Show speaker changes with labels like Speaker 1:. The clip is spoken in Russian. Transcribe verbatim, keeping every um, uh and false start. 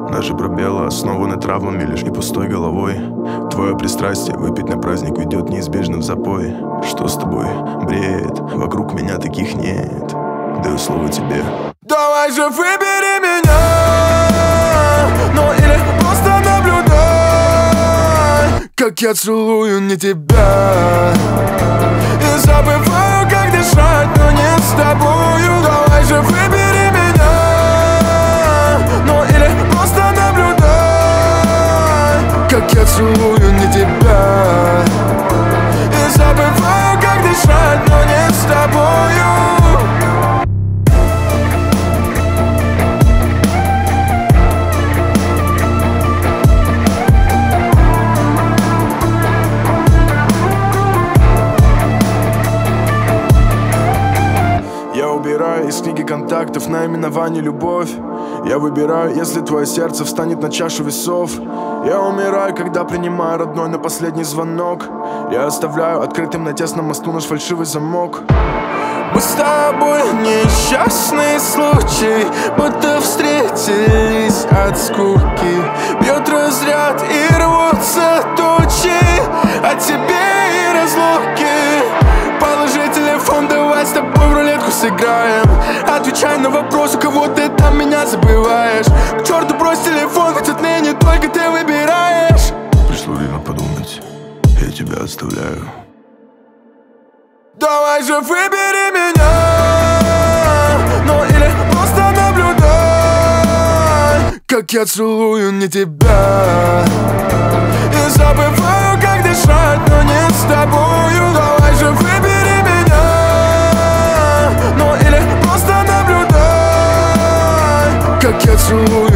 Speaker 1: Даже пробелы основаны травмами лишь и пустой головой. Твое пристрастие выпить на праздник ведет неизбежно в запой. Что с тобой? Бреет, вокруг меня таких нет. Даю слово тебе.
Speaker 2: Давай же выбери меня, ну или просто наблюдай, как я целую не тебя и забываю, как дышать, но не с тобою. Давай же выбери меня, ну или просто наблюдай, как я целую не тебя и забываю, как дышать, но не с тобою.
Speaker 1: Я убираю из книги контактов наименование любовь. Я выбираю, если твое сердце встанет на чашу весов. Я умираю, когда принимаю родной на последний звонок. Я оставляю открытым на тесном мосту наш фальшивый замок.
Speaker 2: Мы с тобой несчастный случай, будто встретились от скуки. Бьет разряд и рвутся тучи, от тебе и разлуки. Положи телефон, давай с тобой в рулетку сыграем. Отвечай на вопрос, у кого ты там меня забываешь. К черту брось телефон, ведь отныне только ты выбираешь.
Speaker 1: Пришло время подумать, я тебя оставляю.
Speaker 2: Давай же выбери меня, ну или просто наблюдай, как я целую не тебя и забываю, как дышать, но не с тобою. Давай же выбери меня, ну или просто наблюдай, как я целую